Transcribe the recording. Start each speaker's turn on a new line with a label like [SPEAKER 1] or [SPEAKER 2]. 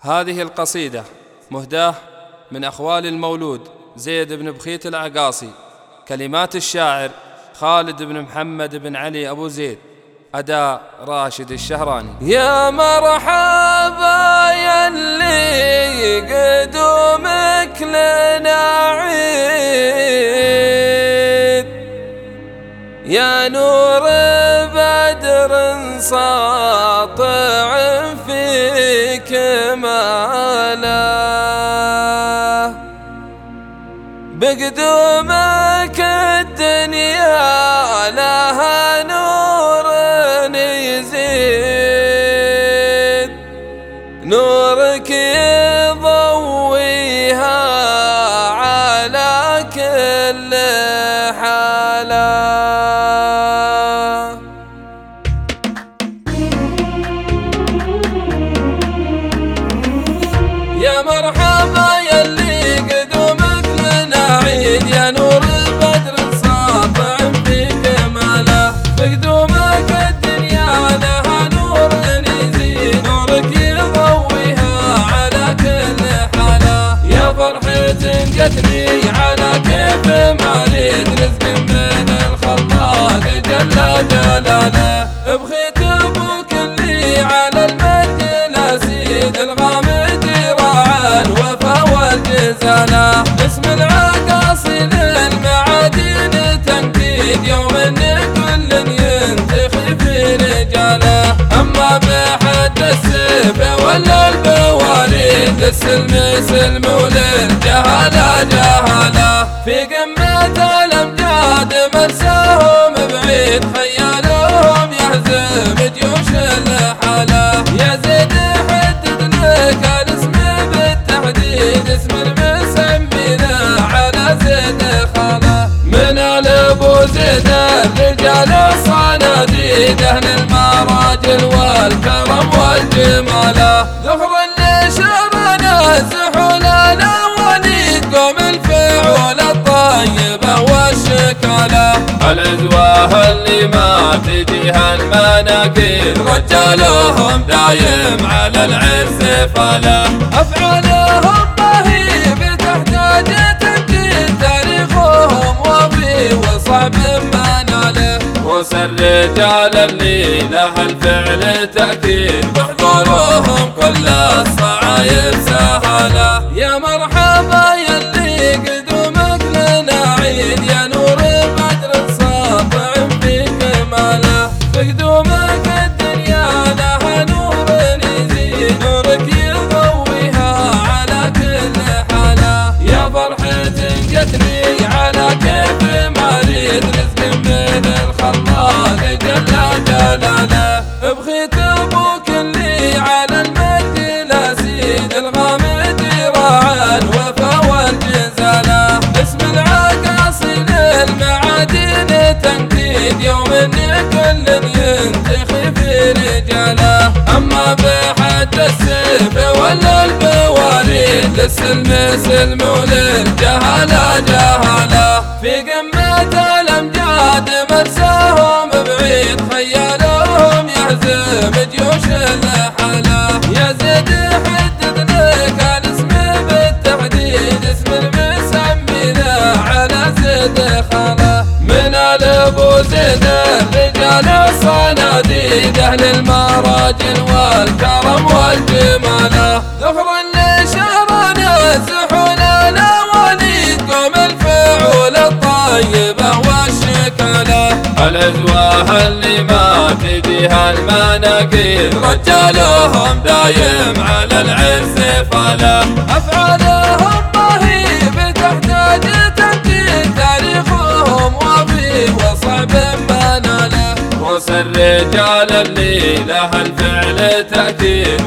[SPEAKER 1] هذه القصيدة مهداة من أخوال المولود زيد بن بخيت العقاصي، كلمات الشاعر خالد بن محمد بن علي أبو زيد، أداء راشد الشهراني.
[SPEAKER 2] يا مرحبا يلي قدومك لنا عيد، يا نور بدر ساطع في كماله، بقدومك الدنيا لها نور يزيد، نورك يضويها على كل حاله. يا مرحبا يلي قدومك لنا عيد، يا نور البدر ساطع في كماله، بقدومك الدنيا لها نور يزيد، نورك يضويها على كل حاله. يا فرحة جتني على كيف ما اريد، رزق من الخلاق جل جلاله، بخيت ابوك اللي على المجد الاسيد، الغامد راعى الوفا والجزاله، اسم العقاصي للمعادن تنكيد، يوم ان كل ينتخي في رجاله. اما بحد السيف ولا البواريد، السلم سلم وللجهاله جهاله، في قمة الامجاد مرساهم بعيد، خيالهم يهزم جيوش الحاله. يا زيد حدد لك الاسم بالتحديد، اسم المسمينا على زيد خاله، من ال ابو زيد الرجال الصناديد، اهل المراجل والكرم والجماله، ذخر لشرنا زحول الاوليد، قوم الفعول الطيبه والشكاله، العزوه اللي ما تجيها المناكير، رجالهم دايم على العز فاله، افعالهم رهيب تحتاج تنكيد، تاريخهم وفي وصعب ما ناله، وس الرجال اللي لها الفعل تأكيد، بحضورهم كل الصعايب سهله. يا مرحبا يلي قدومك لنا عيد، يا نور بدر ساطع في كماله، بقدومك الدنيا لها نور يزيد، نورك يضويها على كل حاله. يا فرحة جتني على كيف ما اريد، رزق من الخلاق جل جلاله، بخيت ابوك اللي على المجد الاسيد، الغامد راعى الوفا والجزاله، اسم العقاصي للمعادن تنكيد، يوم ان كل ينتخي في رجاله. اما بحد السيف ولا البواريد، للسلم سلم وللجهاله جهاله، في قمة الامجاد مرساهم بعيد، خيالهم يهزم جيوش الحاله. يا زيد حدد لك الاسم بالتحديد، اسم المسمينا على زيد خاله، من ال ابو زيد الرجال الصناديد، اهل المراجل والكرم والجماله، ذخر لشهرنا زحول الاوليد، قوم الفعول الطيبه والشكاله، العزوه اللي ما تجيها المناكير، رجالهم دايم على العز فاله، افعالهم رهيب تحتاج تنكيد، تاريخهم وفي وصعب ما ناله، وس الرجال اللي لها الفعل تأكيد،